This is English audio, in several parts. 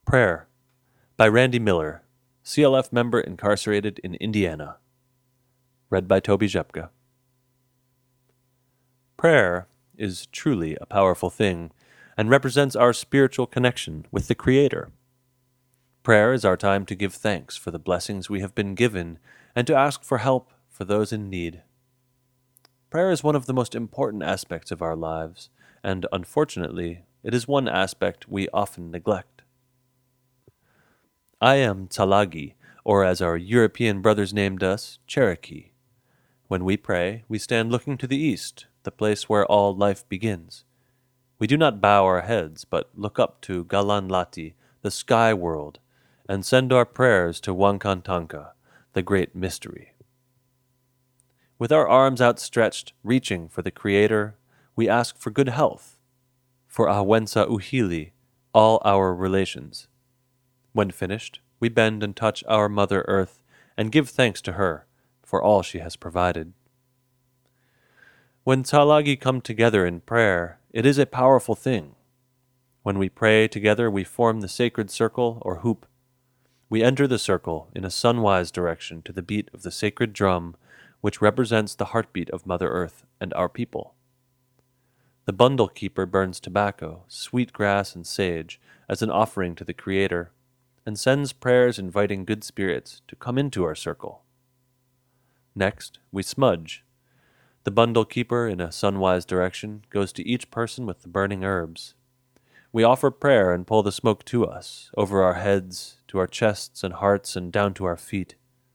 Prayer by Randy Miller, CLF member incarcerated in Indiana. Read by Toby Zhepka. Prayer is truly a powerful thing and represents our spiritual connection with the Creator. Prayer is our time to give thanks for the blessings we have been given and to ask for help for those in need. Prayer is one of the most important aspects of our lives, and unfortunately, it is one aspect we often neglect. I am Tsalagi, or as our European brothers named us, Cherokee. When we pray, we stand looking to the east, the place where all life begins. We do not bow our heads, but look up to Galanlati, the sky world, and send our prayers to Wankantanka, the great mystery. With our arms outstretched, reaching for the Creator, we ask for good health, for Ahwensa Uhili, all our relations. When finished, we bend and touch our Mother Earth and give thanks to her for all she has provided. When Tsalagi come together in prayer, it is a powerful thing. When we pray together, we form the sacred circle or hoop. We enter the circle in a sunwise direction to the beat of the sacred drum, which represents the heartbeat of Mother Earth and our people. The bundle keeper burns tobacco, sweet grass, and sage as an offering to the Creator, and sends prayers inviting good spirits to come into our circle. Next, we smudge. The bundle keeper, in a sunwise direction, goes to each person with the burning herbs. We offer prayer and pull the smoke to us, over our heads, to our chests and hearts, and down to our feet.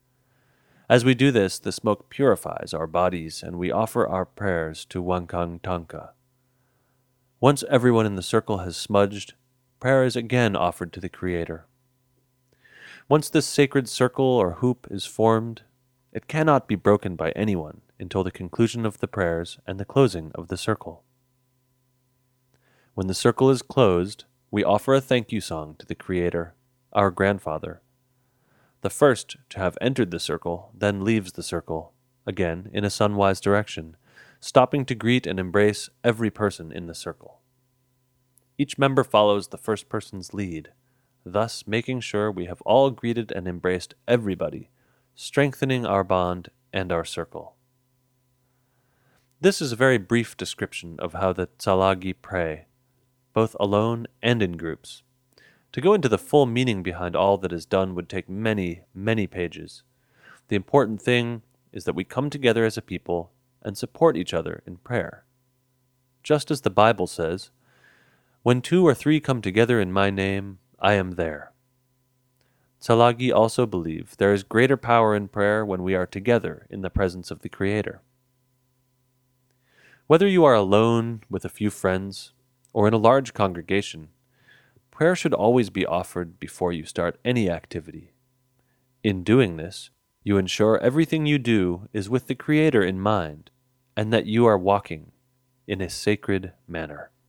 As we do this, the smoke purifies our bodies, and we offer our prayers to Wankantanka. Once everyone in the circle has smudged, prayer is again offered to the Creator. Once this sacred circle or hoop is formed, it cannot be broken by anyone until the conclusion of the prayers and the closing of the circle. When the circle is closed, we offer a thank you song to the Creator, our grandfather. The first to have entered the circle then leaves the circle, again in a sunwise direction, stopping to greet and embrace every person in the circle. Each member follows the first person's lead, thus making sure we have all greeted and embraced everybody, strengthening our bond and our circle. This is a very brief description of how the Tsalagi pray, both alone and in groups. To go into the full meaning behind all that is done would take many, many pages. The important thing is that we come together as a people and support each other in prayer. Just as the Bible says, "When 2 or 3 come together in my name, I am there." Tsalagi also believe there is greater power in prayer when we are together in the presence of the Creator. Whether you are alone with a few friends or in a large congregation, prayer should always be offered before you start any activity. In doing this, you ensure everything you do is with the Creator in mind and that you are walking in a sacred manner.